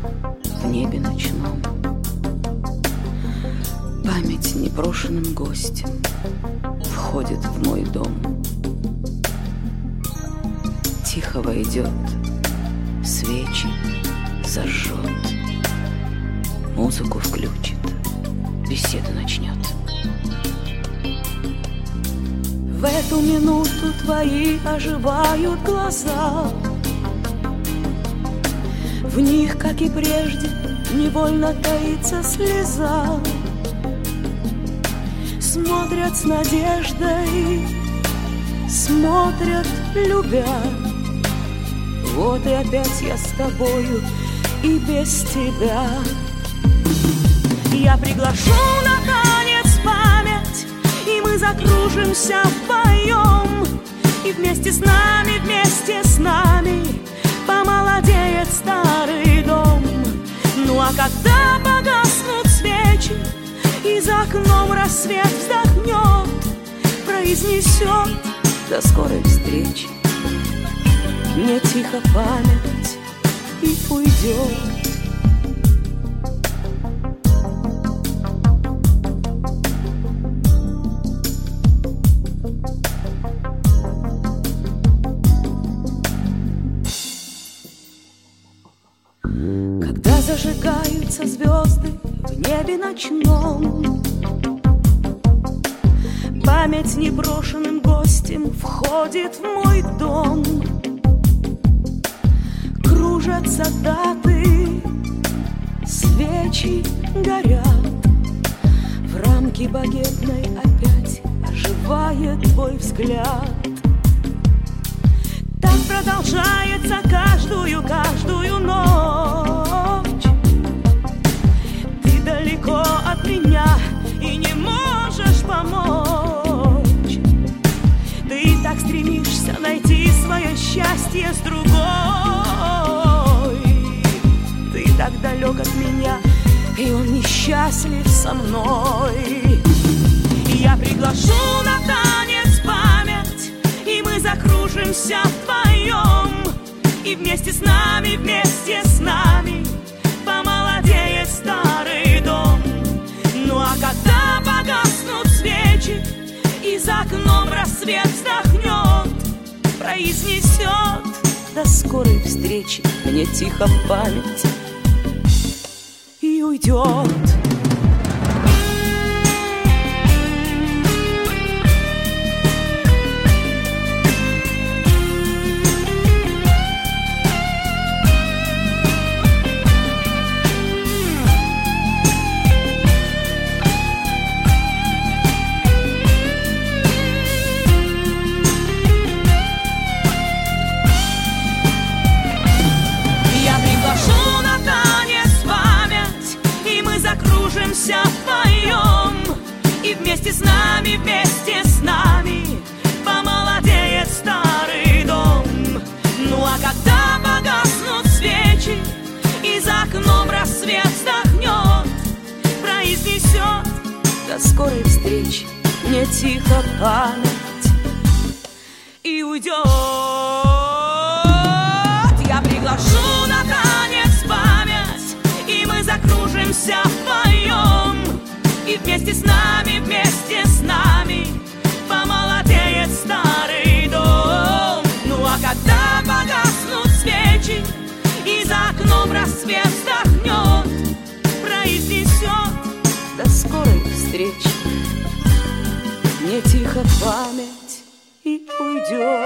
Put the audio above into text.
в небе ночном. Память непрошенным гостем входит в мой дом. Тихо войдет, свечи зажжет, музыку включит, беседу начнет. В эту минуту твои оживают глаза. В них, как и прежде, невольно таится слеза. Смотрят с надеждой, смотрят, любя. Вот и опять я с тобою и без тебя. Я приглашу на танец память, и мы закружимся вдвоем. И вместе с нами помолодеет старый дом. Ну а когда погаснут свечи и за окном рассвет вздохнет, произнесет до скорой встречи, мне тихо память и уйдет. Когда зажигаются звезды в небе ночном, память непрошенным гостем входит в мой дом. Кружатся даты, свечи горят, в рамке багетной опять оживает твой взгляд. Так продолжается каждую ночь. Ты далеко от меня и не можешь помочь. Ты так стремишься найти свое счастье с другой. Ты так далек от меня, и он несчастлив со мной. Я приглашу на танец память, и мы закружимся вдвоем. И вместе с нами помолодеет старый дом. Ну а когда погаснут свечи и за окном рассвет вздохнет, произнесет до скорой встречи, мне тихо память и уйдет. Закружимся вдвоем, и вместе с нами помолодеет старый дом. Ну а когда погаснут свечи и за окном рассвет вздохнет, произнесет до скорой встречи, мне тихо память и уйдет. Я приглашу на танец память, и мы закружимся вдвоем. И вместе с нами помолодеет старый дом. Ну а когда погаснут свечи и за окном рассвет вздохнет, произнесет до скорой встречи, мне тихо память и уйдет.